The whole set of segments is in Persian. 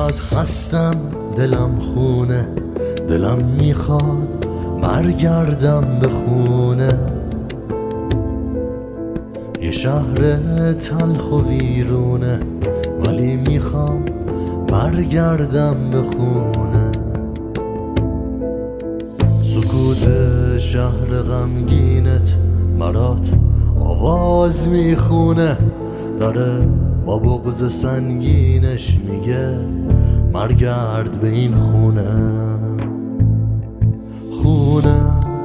چقدر خستم، دلم خونه، دلم میخواد برگردم به خونه. یه شهر تلخ و ویرونه، ولی میخوام برگردم به خونه. سکوت شهر غمگینت مرات آواز میخونه، داره با بغض سنگینش میگه برگرد به این خونه. خونه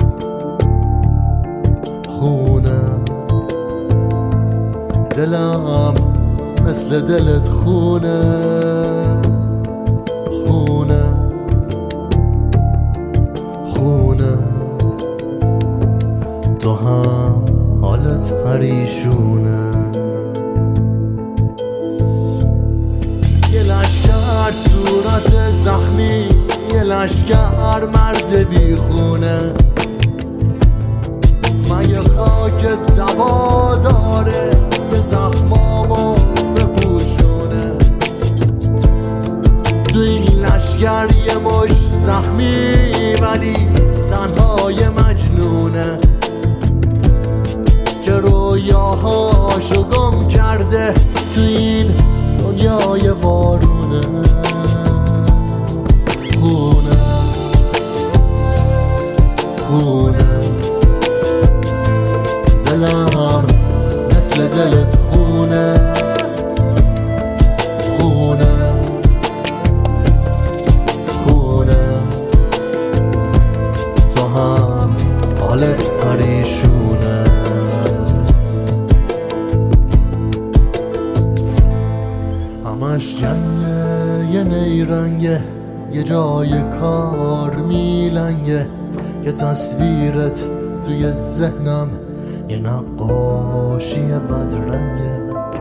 خونه دلم مثل دلت خونه. خونه خونه تو هم حالت پریشونه. یه لشکر صورت زخمی، یه لشکر مرد بیخونه. مگه خاکت دوا داره که زخمامو بپوشونه؟ تو این لشکر یه مش زخمی، ولی تنها یه مجنونه که رویاهاشو گم کرده تو این دنیای وارونه. خونه خونه دلم مثل دلت خونه. خونه خونه تو هم حالت پریشونه. همش جنگه، یه نیرنگه، یه جای کار میلنگه که تصویرت توی ذهنم یه نقاشی بدرنگه.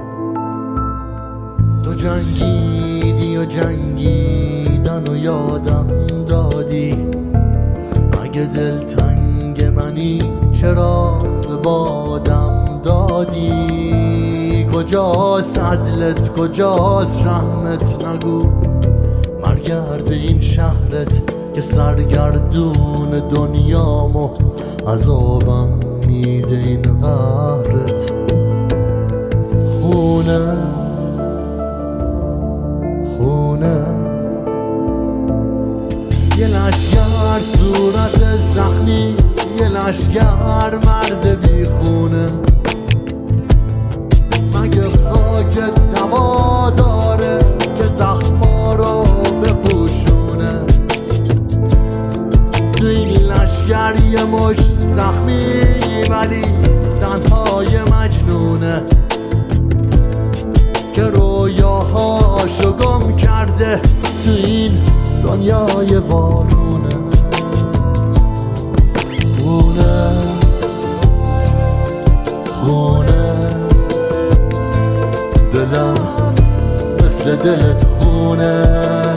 تو جنگیدی و جنگیدن و یادم دادی. اگه دلتنگ منی چرا به بادم دادی؟ کجاست عدلت، کجاست رحمت؟ نگو برگرد به این شهرت که سرگردون دنیامو عذابم میده این قهرت. خونه خونه یه لشکر صورت زخمی، یه لشکر مرد بیخونه. مگه خاکت دوا داره که زخما رو بپوشونه؟ تو این لشکر یه مش زخمی، ولی تنها یه مجنونه که رویاهاشو گم کرده تو این دنیای وارونه. خونه خونه دلم مثل دلت خونه.